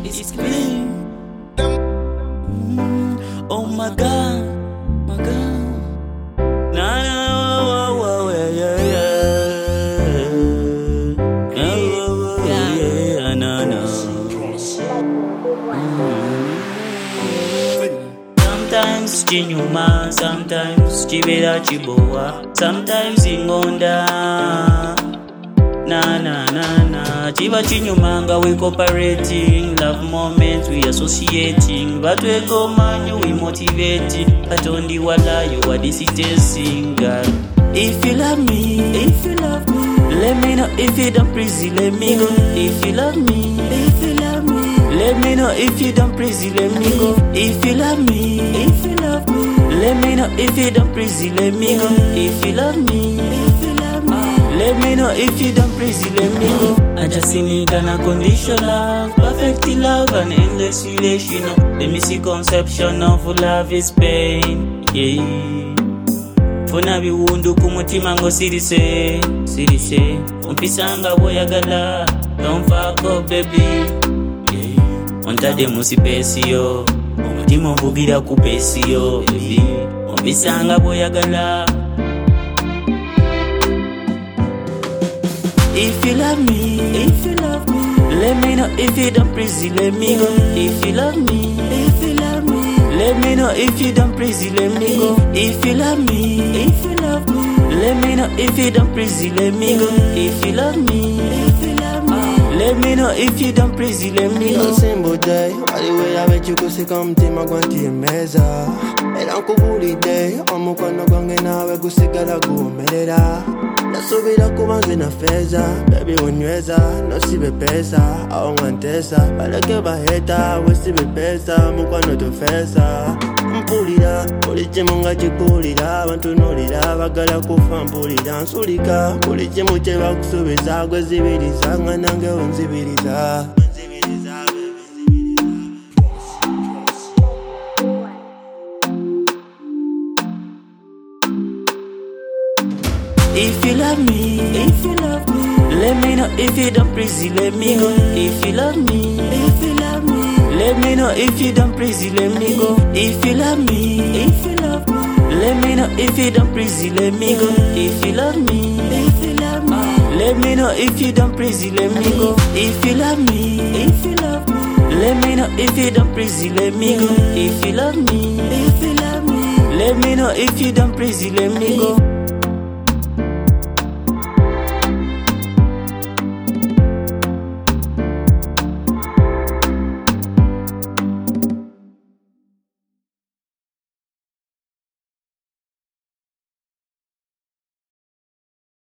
It's clean. Oh my God, my God. Nah, nah, whoa, whoa, yeah, yeah, nah, nah. Sometimes chinyuma, sometimes chibera chiboa, sometimes ingonda. Na na na na, chiba chinyumanga we cooperating, love moments we associating, but we go man we motivating, but only wala you are disitessing God. If you love me, let me know. If you don't please, let me go. If you love me, let me know. If you don't please, let me go. If you love me, let me know. If you don't please, let me go. If you love me, let me know. If you don't please, let me go. I just need an unconditional love, perfect love and endless relation. The misconception of love is pain. Yeah. Funa biwundu kumutima ngo sirise umpisanga boyagala, don't fuck up baby. Yeah. Ontade musipesiyo, umutima mvugira kupesiyo baby. Umpisanga boyagala. If you love me, let me know. If you don't please, let me go. If you love me, let me know. If you don't please, let me go. If you love me, let me know. If you don't please, let me go. If you love me, let me know. If you don't please, let me go. Simple day, aliwe abechikusi mtima gwantimeza. Era nkubulidde omukono gwange nawe gusigala gumerera. Nasubira kubange na feza, baby unyweza, nosibe pesa, au mwantesa. Baleke baheta, wesibe pesa, mukwano tufesa. Mpulira, bulikimu nga kikulira, abantu nulira, bagala kufa mpulira. Nsulika, bulikimu kye bakusubiza, gwe zibiriza, nga nange onzibiriza. If you love me, let me know. If you don't please, let me go. If you love me, let me know. If you don't please, let me go. If you love me, let me know. If you don't please, let me go. If you love me, let me know. If you don't please, let me go. If you love me, let me know. If you don't please, let me go. If you love me, let me know. If you don't please, let me go.